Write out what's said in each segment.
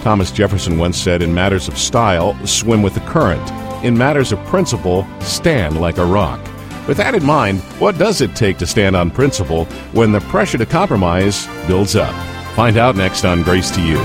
Thomas Jefferson once said, "In matters of style, swim with the current. In matters of principle, stand like a rock." With that in mind, what does it take to stand on principle when the pressure to compromise builds up? Find out next on Grace to You.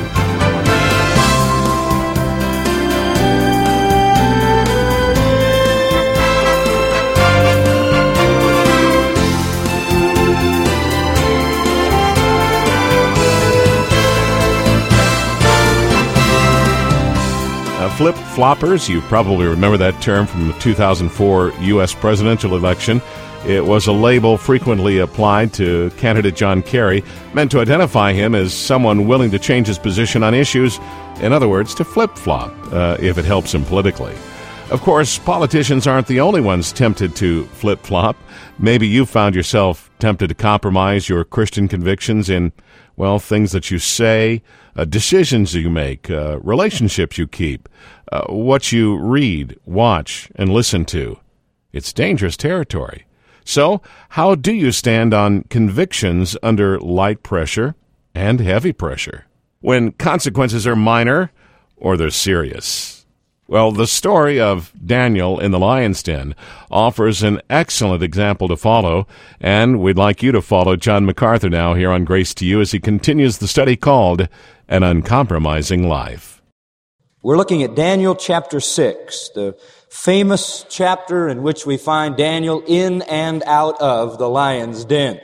Flip-floppers, you probably remember that term from the 2004 U.S. presidential election. It was a label frequently applied to candidate John Kerry, meant to identify him as someone willing to change his position on issues, in other words, to flip-flop, if it helps him politically. Of course, politicians aren't the only ones tempted to flip-flop. Maybe you found yourself tempted to compromise your Christian convictions in, well, things that you say, decisions you make, relationships you keep, what you read, watch, and listen to. It's dangerous territory. So, how do you stand on convictions under light pressure and heavy pressure, when consequences are minor or they're serious? Well, the story of Daniel in the lion's den offers an excellent example to follow, and we'd like you to follow John MacArthur now here on Grace to You as he continues the study called An Uncompromising Life. We're looking at Daniel chapter 6, the famous chapter in which we find Daniel in and out of the lion's den.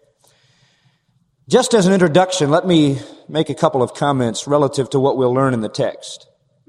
Just as an introduction, let me make a couple of comments relative to what we'll learn in the text.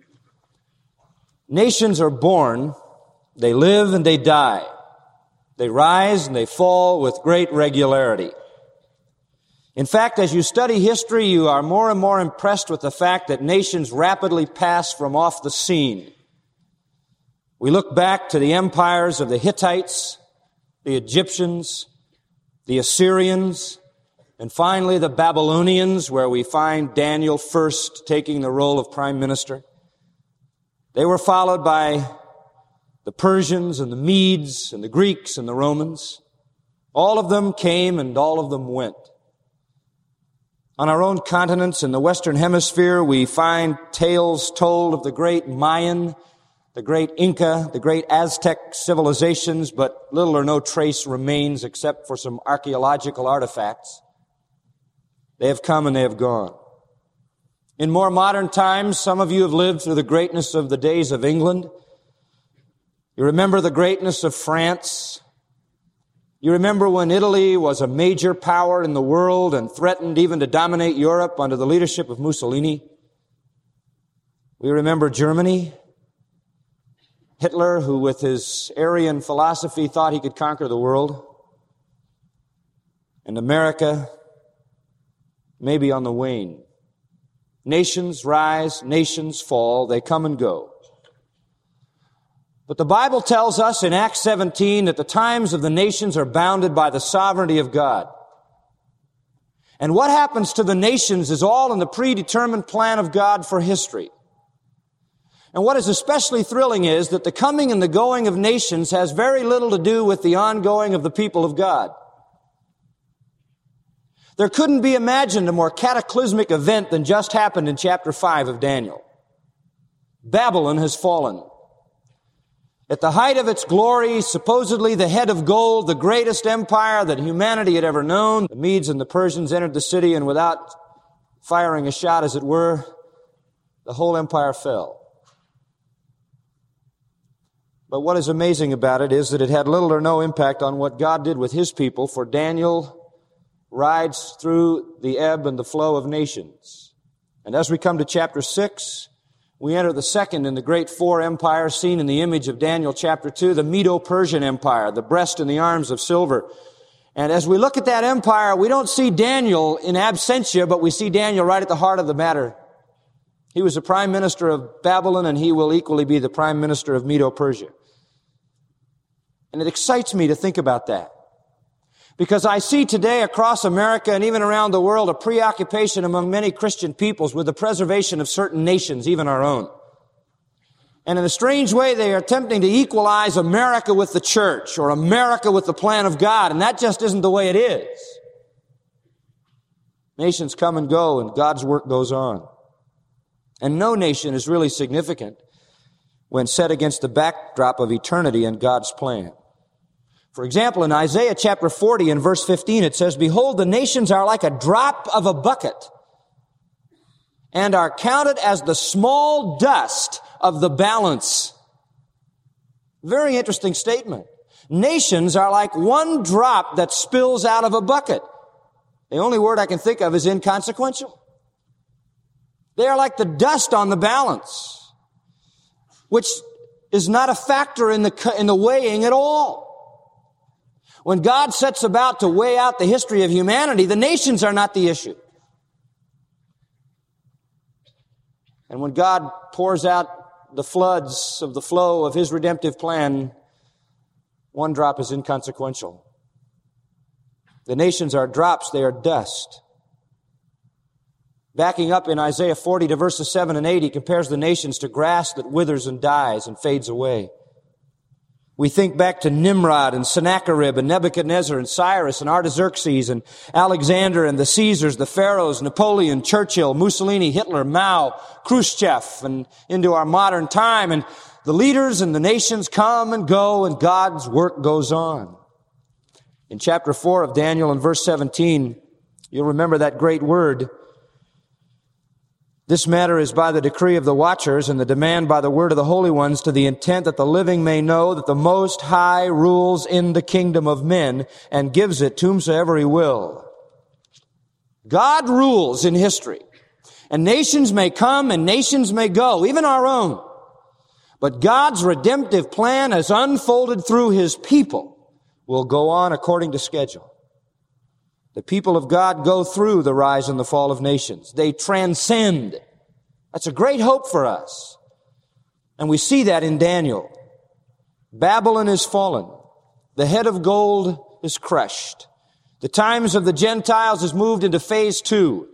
Nations are born, they live and they die. They rise and they fall with great regularity. In fact, as you study history, you are more and more impressed with the fact that nations rapidly pass from off the scene. We look back to the empires of the Hittites, the Egyptians, the Assyrians, and finally the Babylonians, where we find Daniel first taking the role of prime minister. They were followed by the Persians and the Medes and the Greeks and the Romans. All of them came and all of them went. On our own continents in the Western Hemisphere, we find tales told of the great Mayan, the great Inca, the great Aztec civilizations, but little or no trace remains except for some archaeological artifacts. They have come and they have gone. In more modern times, some of you have lived through the greatness of the days of England. You remember the greatness of France. You remember when Italy was a major power in the world and threatened even to dominate Europe under the leadership of Mussolini. We remember Germany. Hitler, who with his Aryan philosophy thought he could conquer the world. And America, maybe on the wane. Nations rise, nations fall, they come and go. But the Bible tells us in Acts 17 that the times of the nations are bounded by the sovereignty of God. And what happens to the nations is all in the predetermined plan of God for history. And what is especially thrilling is that the coming and the going of nations has very little to do with the ongoing of the people of God. There couldn't be imagined a more cataclysmic event than just happened in chapter 5 of Daniel. Babylon has fallen. At the height of its glory, supposedly the head of gold, the greatest empire that humanity had ever known, the Medes and the Persians entered the city, and without firing a shot, as it were, the whole empire fell. But what is amazing about it is that it had little or no impact on what God did with His people, for Daniel rides through the ebb and the flow of nations. And as we come to chapter 6, we enter the second in the great four empires seen in the image of Daniel chapter 2, the Medo-Persian Empire, the breast and the arms of silver. And as we look at that empire, we don't see Daniel in absentia, but we see Daniel right at the heart of the matter. He was the prime minister of Babylon, and he will equally be the prime minister of Medo-Persia. And it excites me to think about that. Because I see today across America and even around the world a preoccupation among many Christian peoples with the preservation of certain nations, even our own. And in a strange way, they are attempting to equalize America with the church or America with the plan of God, and that just isn't the way it is. Nations come and go, and God's work goes on. And no nation is really significant when set against the backdrop of eternity and God's plan. For example, in Isaiah chapter 40 and verse 15, it says, "Behold, the nations are like a drop of a bucket, and are counted as the small dust of the balance." Very interesting statement. Nations are like one drop that spills out of a bucket. The only word I can think of is inconsequential. They are like the dust on the balance, which is not a factor in the weighing at all. When God sets about to weigh out the history of humanity, the nations are not the issue. And when God pours out the floods of the flow of His redemptive plan, one drop is inconsequential. The nations are drops, they are dust. Backing up in Isaiah 40 to verses 7 and 8, he compares the nations to grass that withers and dies and fades away. We think back to Nimrod and Sennacherib and Nebuchadnezzar and Cyrus and Artaxerxes and Alexander and the Caesars, the Pharaohs, Napoleon, Churchill, Mussolini, Hitler, Mao, Khrushchev, and into our modern time. And the leaders and the nations come and go, and God's work goes on. In chapter 4 of Daniel and verse 17, you'll remember that great word. "This matter is by the decree of the watchers and the demand by the word of the holy ones, to the intent that the living may know that the Most High rules in the kingdom of men and gives it to whomsoever He will." God rules in history. And nations may come and nations may go, even our own. But God's redemptive plan, as unfolded through His people, will go on according to schedule. The people of God go through the rise and the fall of nations. They transcend. That's a great hope for us. And we see that in Daniel. Babylon is fallen. The head of gold is crushed. The times of the Gentiles is moved into phase 2.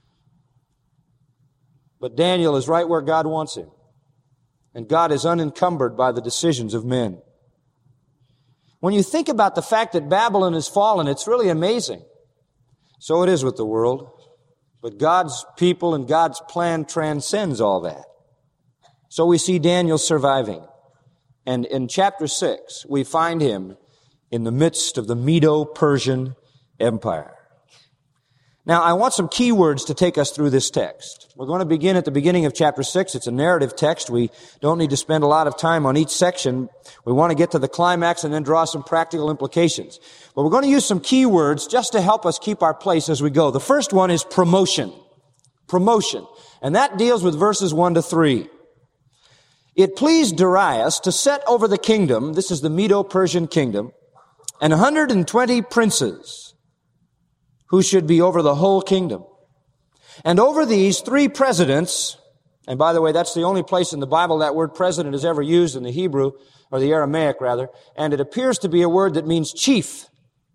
But Daniel is right where God wants him. And God is unencumbered by the decisions of men. When you think about the fact that Babylon is fallen, it's really amazing. So it is with the world. But God's people and God's plan transcends all that. So we see Daniel surviving. And in chapter 6, we find him in the midst of the Medo-Persian Empire. Now, I want some key words to take us through this text. We're going to begin at the beginning of chapter 6. It's a narrative text. We don't need to spend a lot of time on each section. We want to get to the climax and then draw some practical implications. But we're going to use some key words just to help us keep our place as we go. The first one is promotion. Promotion. And that deals with verses 1 to 3. It pleased Darius to set over the kingdom, this is the Medo-Persian kingdom, and 120 princes who should be over the whole kingdom. And over these 3 presidents, and by the way, that's the only place in the Bible that word president is ever used in the Hebrew, or the Aramaic rather, and it appears to be a word that means chief.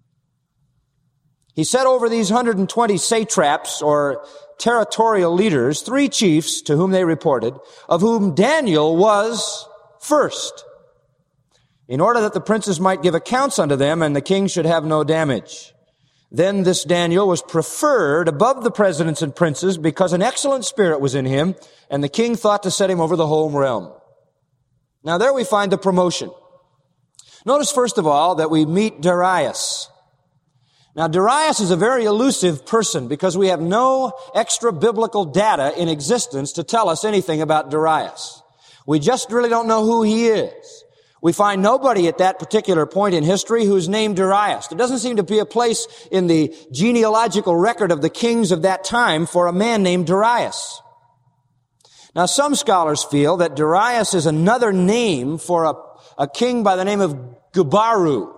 He set over these 120 satraps, or territorial leaders, 3 chiefs to whom they reported, of whom Daniel was first, in order that the princes might give accounts unto them, and the king should have no damage. Then this Daniel was preferred above the presidents and princes because an excellent spirit was in him, and the king thought to set him over the whole realm. Now there we find the promotion. Notice first of all that we meet Darius. Now Darius is a very elusive person because we have no extra biblical data in existence to tell us anything about Darius. We just really don't know who he is. We find nobody at that particular point in history who's named Darius. There doesn't seem to be a place in the genealogical record of the kings of that time for a man named Darius. Now, some scholars feel that Darius is another name for a king by the name of Gubaru,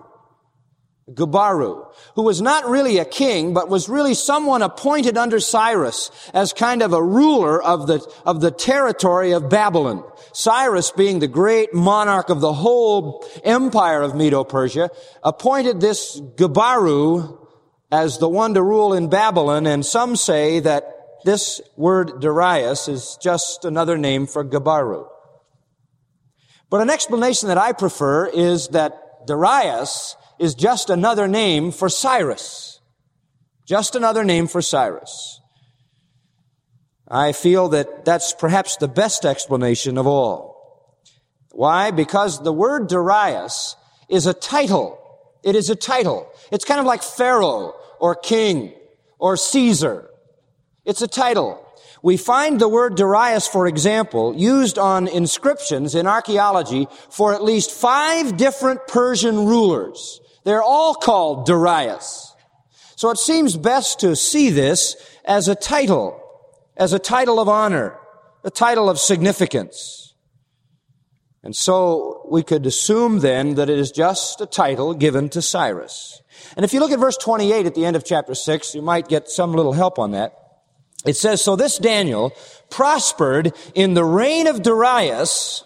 who was not really a king, but was really someone appointed under Cyrus as kind of a ruler of the territory of Babylon. Cyrus, being the great monarch of the whole empire of Medo-Persia, appointed this Gubaru as the one to rule in Babylon, and some say that this word Darius is just another name for Gubaru. But an explanation that I prefer is that Darius is just another name for Cyrus. Just another name for Cyrus. I feel that that's perhaps the best explanation of all. Why? Because the word Darius is a title. It is a title. It's kind of like Pharaoh or king or Caesar. It's a title. We find the word Darius, for example, used on inscriptions in archaeology for at least 5 different Persian rulers. They're all called Darius. So it seems best to see this as a title of honor, a title of significance. And so we could assume then that it is just a title given to Cyrus. And if you look at verse 28 at the end of chapter 6, you might get some little help on that. It says, "So this Daniel prospered in the reign of Darius,"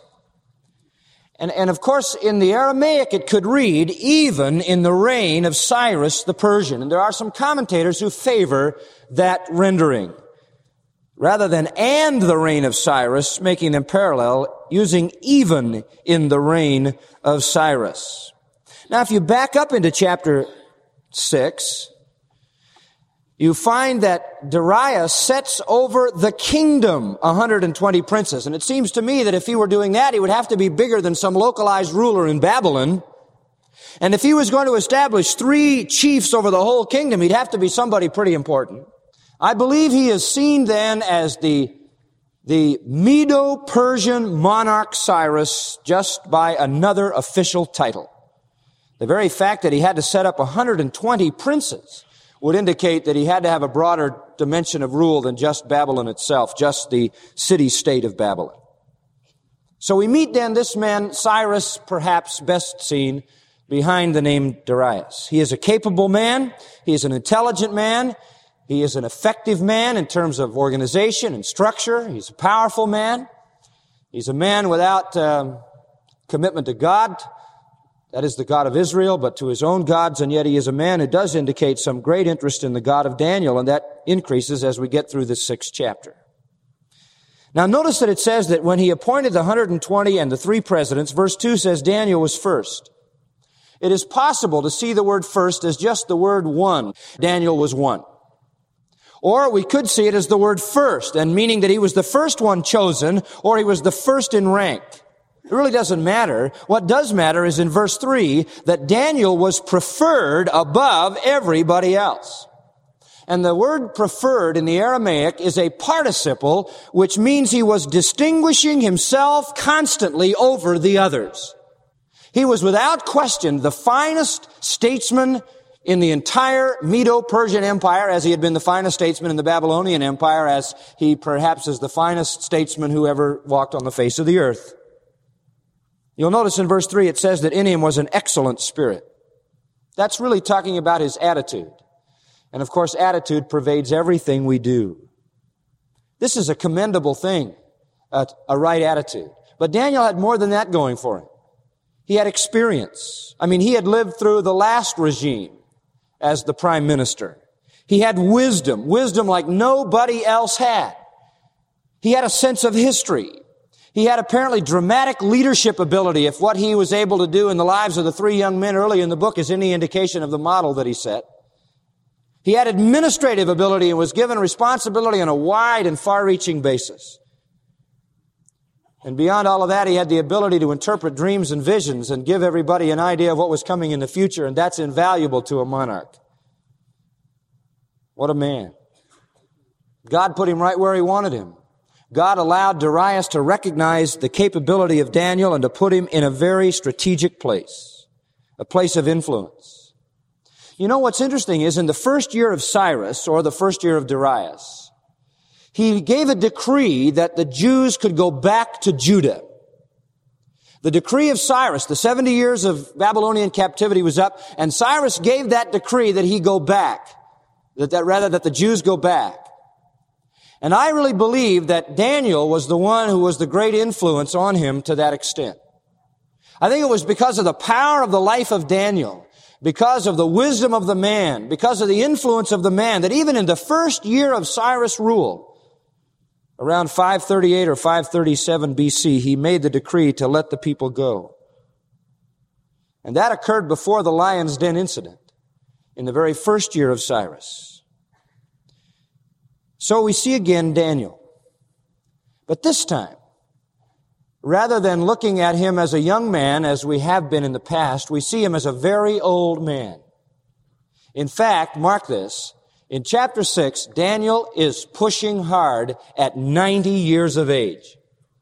and of course in the Aramaic it could read, "even in the reign of Cyrus the Persian." And there are some commentators who favor that rendering, rather than "and the reign of Cyrus," making them parallel, using "even in the reign of Cyrus." Now if you back up into chapter 6, you find that Darius sets over the kingdom 120 princes. And it seems to me that if he were doing that, he would have to be bigger than some localized ruler in Babylon. And if he was going to establish 3 chiefs over the whole kingdom, he'd have to be somebody pretty important. I believe he is seen then as the Medo-Persian monarch Cyrus, just by another official title. The very fact that he had to set up 120 princes would indicate that he had to have a broader dimension of rule than just Babylon itself, just the city-state of Babylon. So we meet then this man, Cyrus, perhaps best seen behind the name Darius. He is a capable man. He is an intelligent man. He is an effective man in terms of organization and structure. He's a powerful man. He's a man without commitment to God. That is the God of Israel, but to his own gods, and yet he is a man who does indicate some great interest in the God of Daniel, and that increases as we get through this 6th chapter. Now notice that it says that when he appointed the 120 and the 3 presidents, verse 2 says Daniel was first. It is possible to see the word first as just the word one. Daniel was one. Or we could see it as the word first, and meaning that he was the first one chosen, or he was the first in rank. It really doesn't matter. What does matter is in verse 3 that Daniel was preferred above everybody else. And the word preferred in the Aramaic is a participle, which means he was distinguishing himself constantly over the others. He was without question the finest statesman in the entire Medo-Persian Empire, as he had been the finest statesman in the Babylonian Empire, as he perhaps is the finest statesman who ever walked on the face of the earth. You'll notice in verse 3 it says that in him was an excellent spirit. That's really talking about his attitude. And of course, attitude pervades everything we do. This is a commendable thing, a right attitude. But Daniel had more than that going for him. He had experience. He had lived through the last regime as the prime minister. He had wisdom like nobody else had. He had a sense of history. He had apparently dramatic leadership ability, if what he was able to do in the lives of the 3 young men early in the book is any indication of the model that he set. He had administrative ability and was given responsibility on a wide and far-reaching basis. And beyond all of that, he had the ability to interpret dreams and visions and give everybody an idea of what was coming in the future, and that's invaluable to a monarch. What a man. God put him right where he wanted him. God allowed Darius to recognize the capability of Daniel and to put him in a very strategic place, a place of influence. You know what's interesting is in the first year of Cyrus, or the first year of Darius, he gave a decree that the Jews could go back to Judah. The decree of Cyrus, the 70 years of Babylonian captivity was up, and Cyrus gave that decree that he go back, that the Jews go back. And I really believe that Daniel was the one who was the great influence on him to that extent. I think it was because of the power of the life of Daniel, because of the wisdom of the man, because of the influence of the man, that even in the first year of Cyrus' rule, around 538 or 537 BC, he made the decree to let the people go. And that occurred before the Lion's Den incident, in the very first year of Cyrus. So we see again Daniel. But this time, rather than looking at him as a young man, as we have been in the past, we see him as a very old man. In fact, mark this, in chapter 6, Daniel is pushing hard at 90 years of age.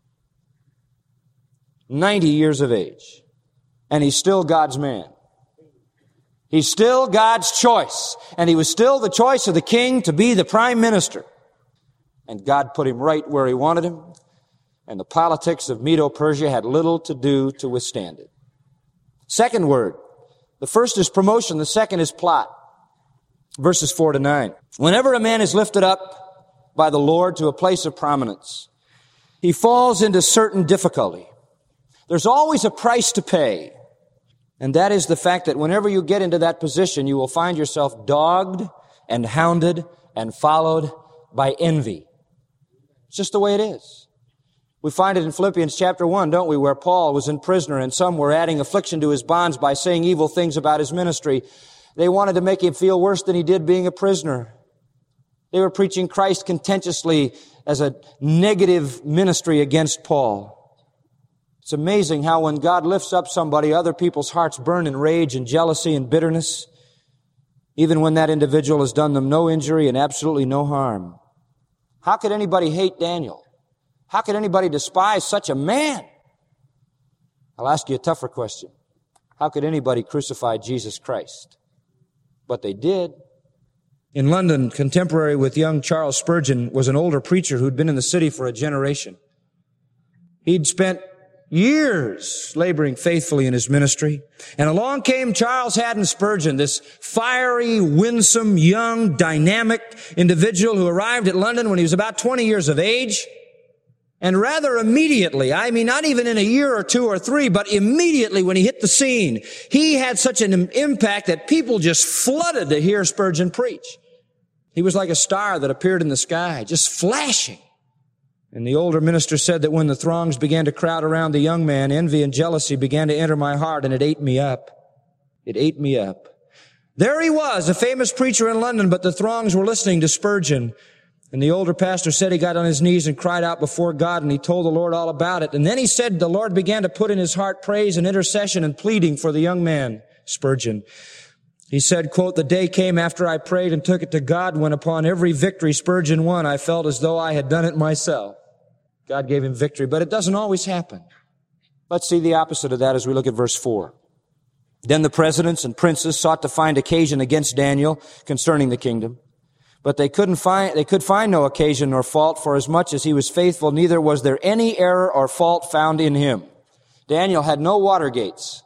90 years of age. And he's still God's man. He's still God's choice. And he was still the choice of the king to be the prime minister. And God put him right where he wanted him. And the politics of Medo-Persia had little to do to withstand it. Second word. The first is promotion. The second is plot. Verses 4 to 9. Whenever a man is lifted up by the Lord to a place of prominence, he falls into certain difficulty. There's always a price to pay. And that is the fact that whenever you get into that position, you will find yourself dogged and hounded and followed by envy. It's just the way it is. We find it in Philippians chapter 1, don't we, where Paul was in prisoner and some were adding affliction to his bonds by saying evil things about his ministry. They wanted to make him feel worse than he did being a prisoner. They were preaching Christ contentiously as a negative ministry against Paul. It's amazing how when God lifts up somebody, other people's hearts burn in rage and jealousy and bitterness, even when that individual has done them no injury and absolutely no harm. How could anybody hate Daniel? How could anybody despise such a man? I'll ask you a tougher question. How could anybody crucify Jesus Christ? But they did. In London, contemporary with young Charles Spurgeon was an older preacher who'd been in the city for a generation. He'd spent years laboring faithfully in his ministry. And along came Charles Haddon Spurgeon, this fiery, winsome, young, dynamic individual who arrived at London when he was about 20 years of age. And rather immediately, I mean, not even in a year or two or three, but immediately when he hit the scene, he had such an impact that people just flooded to hear Spurgeon preach. He was like a star that appeared in the sky, just flashing. And the older minister said that when the throngs began to crowd around the young man, envy and jealousy began to enter my heart, and it ate me up. It ate me up. There he was, a famous preacher in London, but the throngs were listening to Spurgeon. And the older pastor said he got on his knees and cried out before God, and he told the Lord all about it. And then he said the Lord began to put in his heart praise and intercession and pleading for the young man, Spurgeon. He said, quote, "The day came after I prayed and took it to God when upon every victory Spurgeon won, I felt as though I had done it myself." God gave him victory, but it doesn't always happen. Let's see the opposite of that as we look at verse 4. Then the presidents and princes sought to find occasion against Daniel concerning the kingdom. But they could find no occasion nor fault, for as much as he was faithful, neither was there any error or fault found in him. Daniel had no water gates.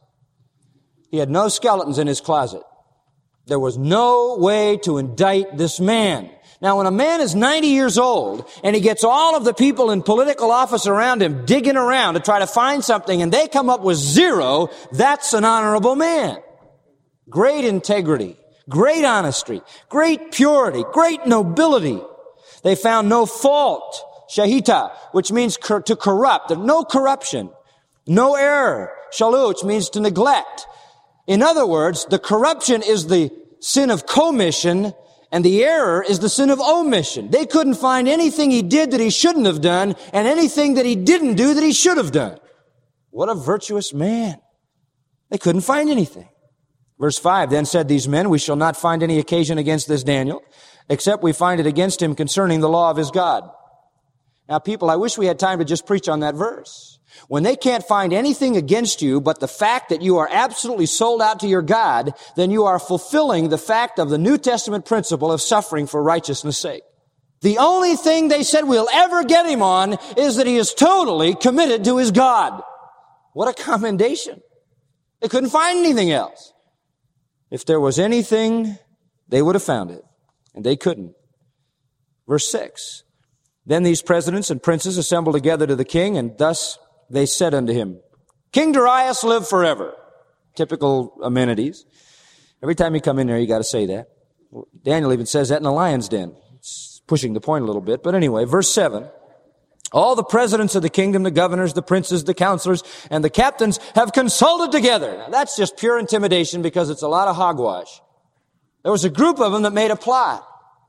He had no skeletons in his closet. There was no way to indict this man. Now, when a man is 90 years old and he gets all of the people in political office around him digging around to try to find something and they come up with zero, that's an honorable man. Great integrity. Great honesty, great purity, great nobility. They found no fault, shahita, which means to corrupt. There's no corruption, no error, shalu, which means to neglect. In other words, the corruption is the sin of commission and the error is the sin of omission. They couldn't find anything he did that he shouldn't have done and anything that he didn't do that he should have done. What a virtuous man. They couldn't find anything. Verse 5, then said these men, we shall not find any occasion against this Daniel, except we find it against him concerning the law of his God. Now, people, I wish we had time to just preach on that verse. When they can't find anything against you but the fact that you are absolutely sold out to your God, then you are fulfilling the fact of the New Testament principle of suffering for righteousness' sake. The only thing they said we'll ever get him on is that he is totally committed to his God. What a commendation. They couldn't find anything else. If there was anything, they would have found it, and they couldn't. Verse 6, then these presidents and princes assembled together to the king, and thus they said unto him, King Darius, live forever. Typical amenities. Every time you come in there, you got to say that. Daniel even says that in the lion's den. It's pushing the point a little bit, but anyway, verse 7. All the presidents of the kingdom, the governors, the princes, the counselors, and the captains have consulted together. Now, that's just pure intimidation because it's a lot of hogwash. There was a group of them that made a plot.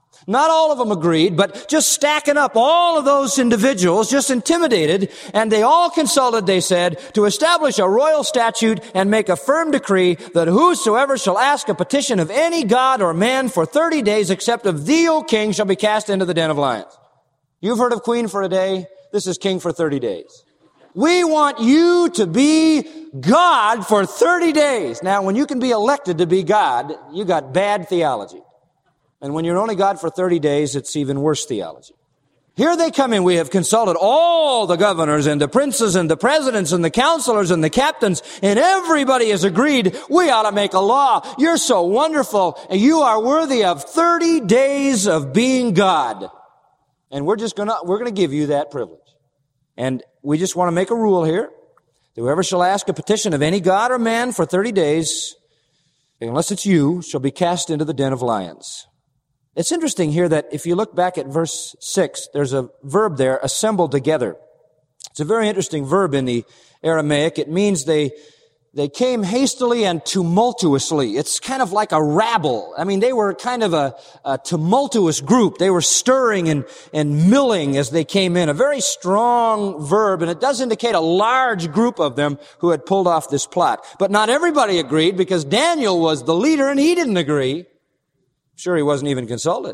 Not all of them agreed, but just stacking up all of those individuals, just intimidated, and they all consulted, they said, to establish a royal statute and make a firm decree that whosoever shall ask a petition of any god or man for 30 days except of thee, O king, shall be cast into the den of lions. You've heard of queen for a day. This is king for 30 days. We want you to be God for 30 days. Now, when you can be elected to be God, you got bad theology. And when you're only God for 30 days, it's even worse theology. Here they come in. We have consulted all the governors and the princes and the presidents and the counselors and the captains, and everybody has agreed we ought to make a law. You're so wonderful, and you are worthy of 30 days of being God. And we're going to give you that privilege. And we just want to make a rule here. Whoever shall ask a petition of any god or man for 30 days, unless it's you, shall be cast into the den of lions. It's interesting here that if you look back at verse 6, there's a verb there, assembled together. It's a very interesting verb in the Aramaic. It means they came hastily and tumultuously. It's kind of like a rabble. I mean, they were kind of a tumultuous group. They were stirring and milling as they came in. A very strong verb, and it does indicate a large group of them who had pulled off this plot. But not everybody agreed, because Daniel was the leader and he didn't agree. Sure, he wasn't even consulted.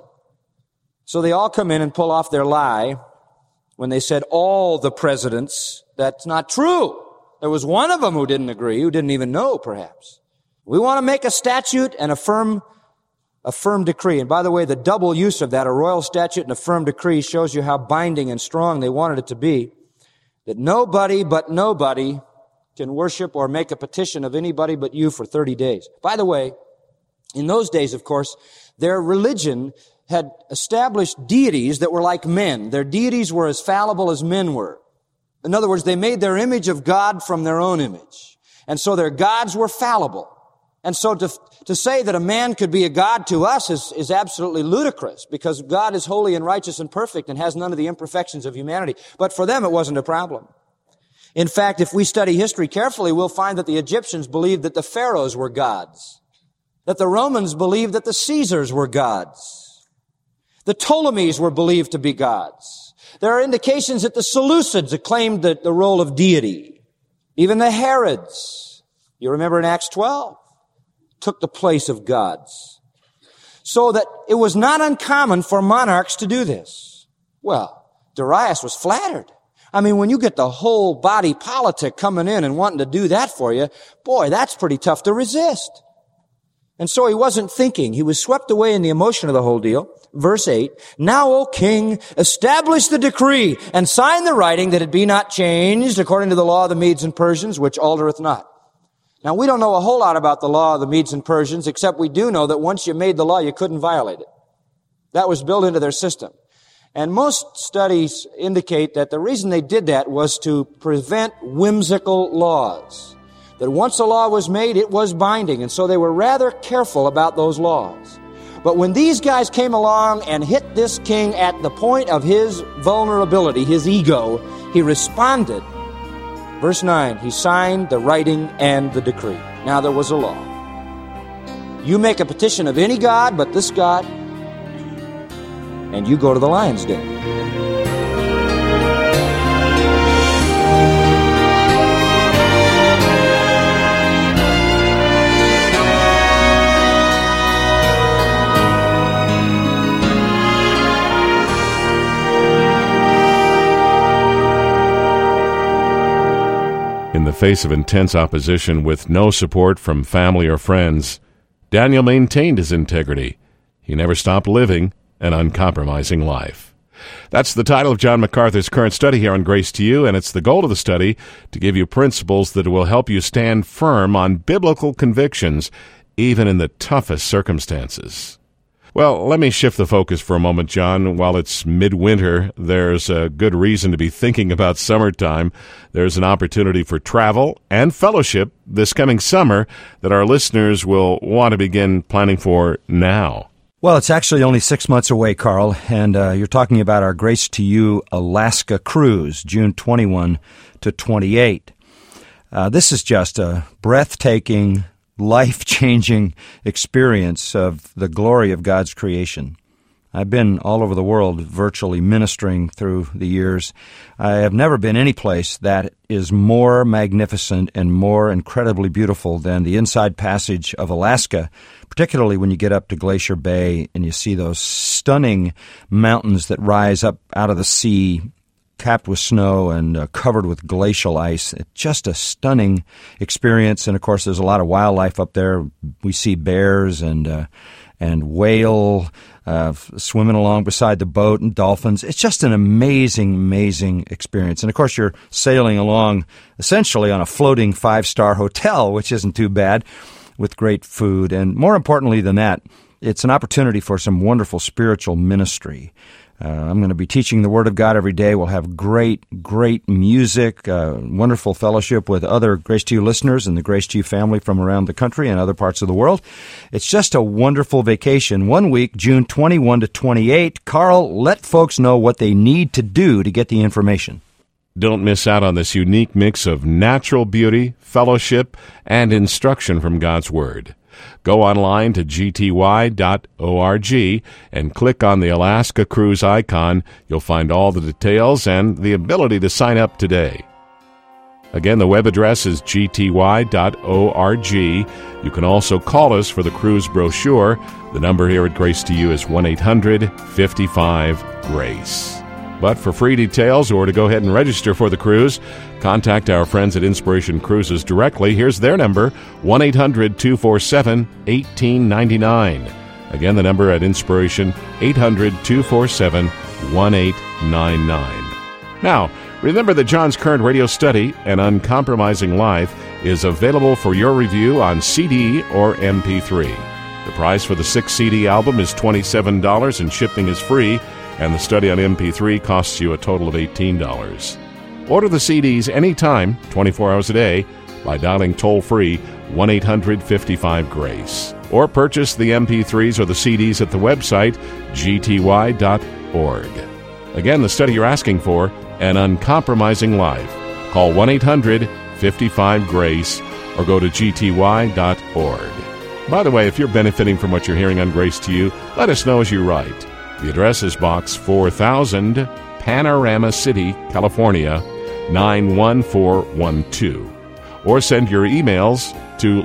So they all come in and pull off their lie when they said all the presidents. That's not true. There was one of them who didn't agree, who didn't even know, perhaps. We want to make a statute and a firm decree. And by the way, the double use of that, a royal statute and a firm decree, shows you how binding and strong they wanted it to be. That nobody but nobody can worship or make a petition of anybody but you for 30 days. By the way, in those days, of course, their religion had established deities that were like men. Their deities were as fallible as men were. In other words, they made their image of God from their own image. And so their gods were fallible. And so to say that a man could be a god to us is absolutely ludicrous, because God is holy and righteous and perfect and has none of the imperfections of humanity. But for them, it wasn't a problem. In fact, if we study history carefully, we'll find that the Egyptians believed that the pharaohs were gods. That the Romans believed that the Caesars were gods. The Ptolemies were believed to be gods. There are indications that the Seleucids acclaimed the role of deity. Even the Herods, you remember in Acts 12, took the place of gods. So that it was not uncommon for monarchs to do this. Well, Darius was flattered. I mean, when you get the whole body politic coming in and wanting to do that for you, boy, that's pretty tough to resist. And so he wasn't thinking. He was swept away in the emotion of the whole deal. Verse 8, now, O king, establish the decree and sign the writing that it be not changed according to the law of the Medes and Persians, which altereth not. Now, we don't know a whole lot about the law of the Medes and Persians, except we do know that once you made the law, you couldn't violate it. That was built into their system. And most studies indicate that the reason they did that was to prevent whimsical laws. That once a law was made, it was binding, and so they were rather careful about those laws. But when these guys came along and hit this king at the point of his vulnerability, his ego, he responded. Verse 9, he signed the writing and the decree. Now there was a law. You make a petition of any god but this God, and you go to the lion's den. In the face of intense opposition with no support from family or friends, Daniel maintained his integrity. He never stopped living an uncompromising life. That's the title of John MacArthur's current study here on Grace to You, and it's the goal of the study to give you principles that will help you stand firm on biblical convictions, even in the toughest circumstances. Well, let me shift the focus for a moment, John. While it's midwinter, there's a good reason to be thinking about summertime. There's an opportunity for travel and fellowship this coming summer that our listeners will want to begin planning for now. Well, it's actually only 6 months away, Carl, and you're talking about our Grace to You Alaska cruise, June 21 to 28. This is just a breathtaking, life-changing experience of the glory of God's creation. I've been all over the world virtually ministering through the years. I have never been any place that is more magnificent and more incredibly beautiful than the Inside Passage of Alaska, particularly when you get up to Glacier Bay and you see those stunning mountains that rise up out of the sea, capped with snow and covered with glacial ice. It's just a stunning experience. And, of course, there's a lot of wildlife up there. We see bears and whale swimming along beside the boat and dolphins. It's just an amazing, amazing experience. And, of course, you're sailing along essentially on a floating 5-star hotel, which isn't too bad, with great food. And more importantly than that, it's an opportunity for some wonderful spiritual ministry. I'm going to be teaching the Word of God every day. We'll have great, great music, wonderful fellowship with other Grace to You listeners and the Grace to You family from around the country and other parts of the world. It's just a wonderful vacation. 1 week, June 21 to 28. Carl, let folks know what they need to do to get the information. Don't miss out on this unique mix of natural beauty, fellowship, and instruction from God's Word. Go online to gty.org and click on the Alaska Cruise icon. You'll find all the details and the ability to sign up today. Again, the web address is gty.org. You can also call us for the cruise brochure. The number here at Grace to You is 1-800-55-GRACE. But for free details or to go ahead and register for the cruise, contact our friends at Inspiration Cruises directly. Here's their number, 1-800-247-1899. Again, the number at Inspiration, 800-247-1899. Now, remember that John's current radio study, An Uncompromising Life, is available for your review on CD or MP3. The price for the 6-CD album is $27 and shipping is free, and the study on MP3 costs you a total of $18. Order the CDs anytime, 24 hours a day, by dialing toll-free 1-800-55-GRACE. Or purchase the MP3s or the CDs at the website gty.org. Again, the study you're asking for, An Uncompromising Life. Call 1-800-55-GRACE or go to gty.org. By the way, if you're benefiting from what you're hearing on Grace to You, let us know as you write. The address is Box 4000, Panorama City, California, 91412. Or send your emails to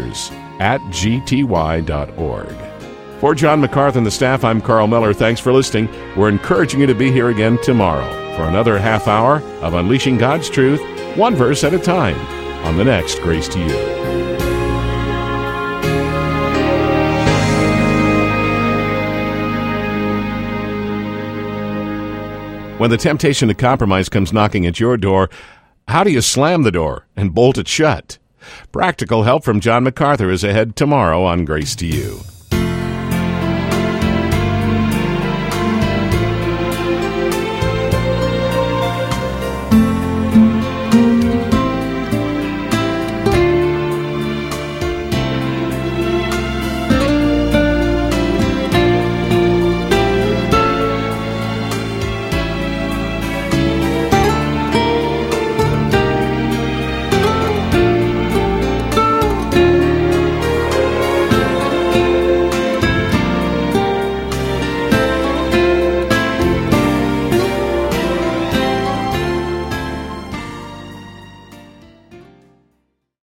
letters@gty.org. For John MacArthur and the staff, I'm Carl Miller. Thanks for listening. We're encouraging you to be here again tomorrow for another half hour of Unleashing God's Truth, one verse at a time, on the next Grace to You. When the temptation to compromise comes knocking at your door, how do you slam the door and bolt it shut? Practical help from John MacArthur is ahead tomorrow on Grace to You.